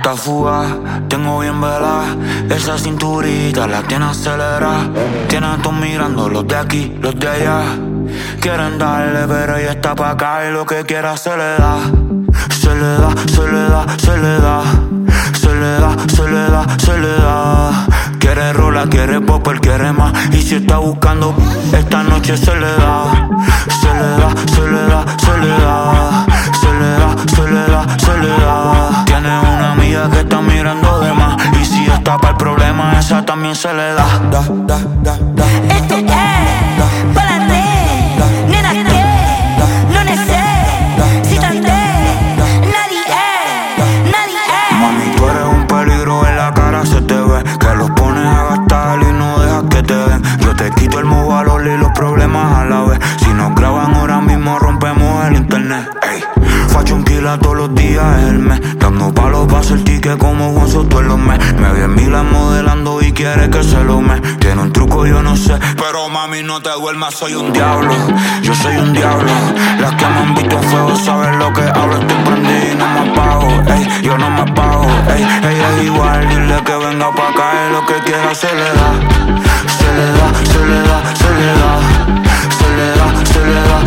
está fugaz, tengo bien velada. Esa cinturita la tiene acelerada. Tiene a todos mirando, los de aquí, los de allá. Quieren darle, pero ella está pa' acá y lo que quiera se le da. Se le da, se le da, se le da. Se le da, se le da, se le da. Quiere rola, quiere popper, quiere más. Y si está buscando, esta noche se le da. Se le da, se le da, se le da. Se le da, se le da, se le da. Tiene una amiga que está mirando de más. Y si está para el problema, esa también se le da. Esto es para la red, nena que no necesitan de nadie, nadie. Mami, tú eres un peligro, en la cara se te ve. Que los pones a gastar y no dejas que te den. Yo te quito el valor y los problemas a la vez. Si nos graban ahora mismo rompemos el internet. Ey, facho un kilo todos los días el mes. Dando palos pa' hacer ticket como Juan Soto en los mes. Me ve en Milan modelando y quiere que se lo me. Tiene un truco yo no sé, pero mami no te duermas, soy un diablo. Yo soy un diablo. Las que me han visto en fuego saben lo que hablo. Estoy prendido y no me apago, ey, yo no me apago, ey. Ella es igual, dile que venga pa' acá y lo que quiera se le da. Se le da, se le da, se le da. Se le da, se le da,